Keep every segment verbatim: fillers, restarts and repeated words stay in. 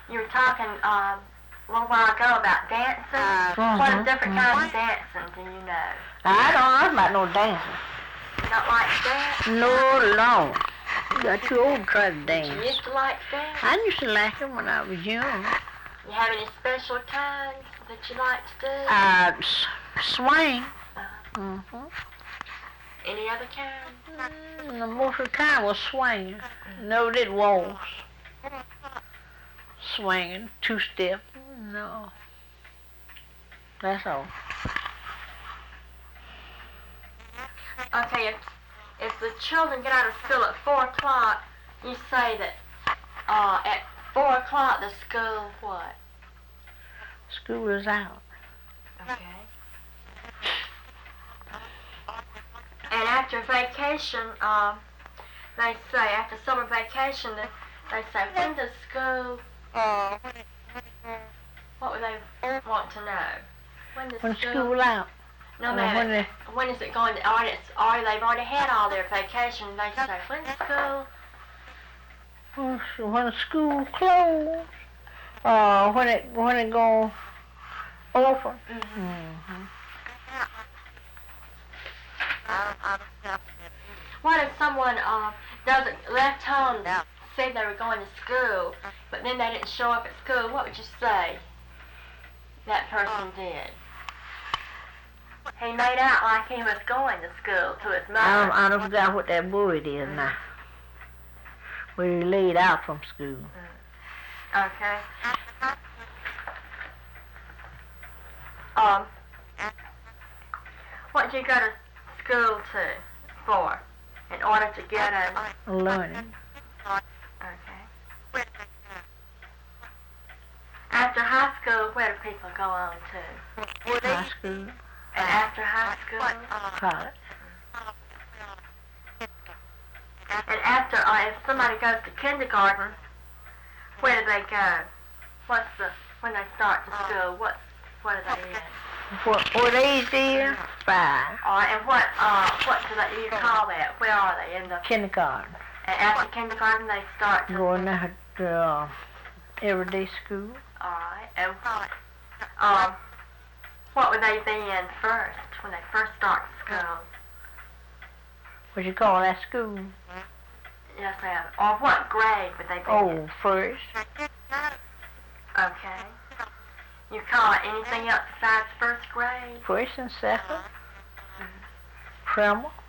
you were talking uh, a little while ago about dancing. Uh, what mhm, different mhm. kinds of dancing do you know? I don't know about no dancing. You don't like to dance? No, no. You got too old to try to You dance. used to like to dance? I used to like it when I was young. You have any special kinds that you like to do? Uh, s- swing. Uh, Mm-hmm. any other kind? Mm, the most of the time was swinging. No, it was. Swinging, two-step. No. That's all. Okay, if, if the children get out of school at four o'clock, you say that uh, at four o'clock the school what? School is out. Okay. And after vacation, um, they say, after summer vacation, they, they say, when does school, what would they want to know? When does When school, school out. no uh, matter, when they- when is it going to, or, it's, or they've already had all their vacation, they say, when's school? Well, so when the school closed, uh, when it when it go over. Mm-hmm. Mm-hmm. What if someone uh, doesn't left home, said they were going to school, but then they didn't show up at school? What would you say that person did? He made out like he was going to school to his I mother. don't, I don't forgot what that word is now. Where he laid out from school. Okay. Um, what did you go to school to for? In order to get a... Learning. Okay. After high school, where do people go on to? High school. And after high school? College. And after, uh, if somebody goes to kindergarten, where do they go? What's the, when they start to school, what, what are they in? What, what age is? Five. Uh, and what, uh, what do they, you call that? Where are they? In the, Kindergarten. and after kindergarten, they start to... Going there to uh, everyday school. Alright, and um, what would they be in first, when they first start school? What you call that school? Yes, ma'am. Or what grade would they be in? Oh, first. Okay. You call it anything else besides first grade? First and second. Primer.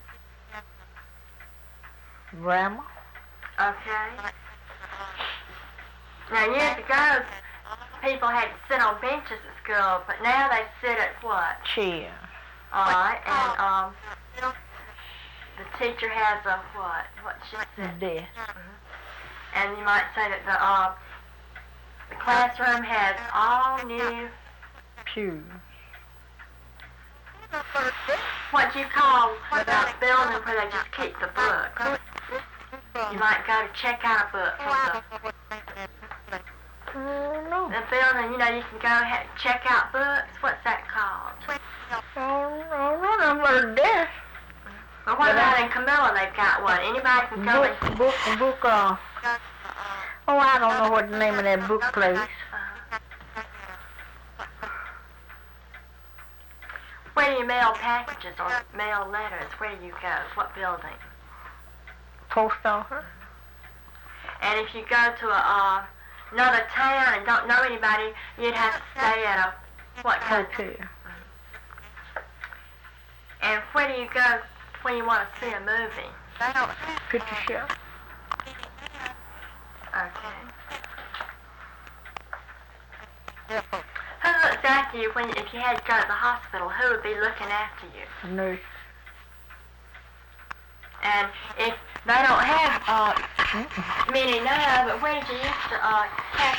Grammar. Okay. Now, years ago, people had to sit on benches at school, but now they sit at what? Chair. Alright, and um, the teacher has a what? What she said? Desk. And you might say that the uh, the classroom has all new. Pews. What do you call the building where they just keep the books? You might go to check out a book from the, Oh, no. the building. You know, you can go ahead and check out books. What's that called? Oh, no, no, but a desk. Well, what about in Camilla? They've got one. Anybody can go Book, and... book, book, uh, oh, I don't know what the name of that book place. Where do you mail packages or mail letters? Where do you go? What building? Post office. And if you go to a, uh, another town and don't know anybody, you'd have to stay at a, what kind of... Hotel. And where do you go when you want to see a movie? Picture show. Okay. Who looks after you when, if you had to go to the hospital? Who would be looking after you? Nurse. And if they don't have uh, many now, but where did you used to uh, have